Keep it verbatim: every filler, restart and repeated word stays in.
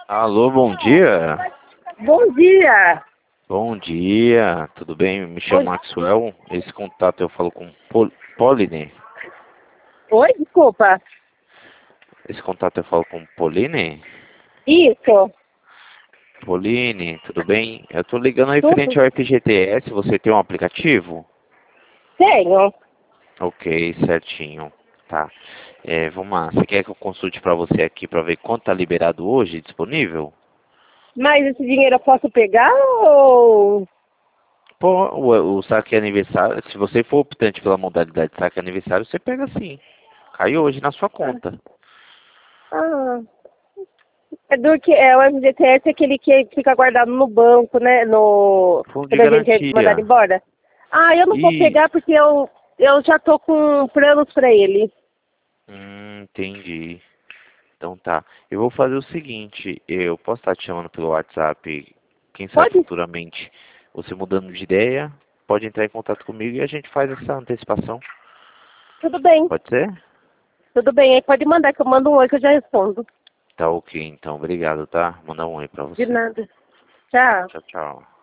Alô, bom dia. Bom dia. Bom dia, tudo bem? Me chamo Oi. Maxwell. Esse contato eu falo com Pol Pauline. Oi, desculpa. Esse contato eu falo com Pauline. Isso. Pauline, tudo bem? Eu tô ligando referente Tudo? ao F G T S. Você tem um aplicativo? Tenho. Ok, certinho. Tá. É, vamos lá. Você quer que eu consulte para você aqui para ver quanto tá liberado hoje, disponível? Mas esse dinheiro eu posso pegar ou... Pô, o, o saque aniversário, se você for optante pela modalidade saque aniversário, você pega sim. Cai hoje na sua conta. Ah, é do que é o F G T S, é aquele que fica guardado no banco, né? No... Fundo de Quando a gente é mandado garantia. embora. Ah, eu não vou pegar Isso. porque eu, eu já tô com planos pra ele. Hum, entendi. Então tá. Eu vou fazer o seguinte, eu posso estar te chamando pelo WhatsApp, quem sabe Pode? futuramente, você mudando de ideia, pode entrar em contato comigo e a gente faz essa antecipação. Tudo bem. Pode ser? Tudo bem. Aí pode mandar que eu mando um oi que eu já respondo. Tá ok, então. Obrigado, tá? Mandar um oi pra De você. nada. Tchau. Tchau, tchau.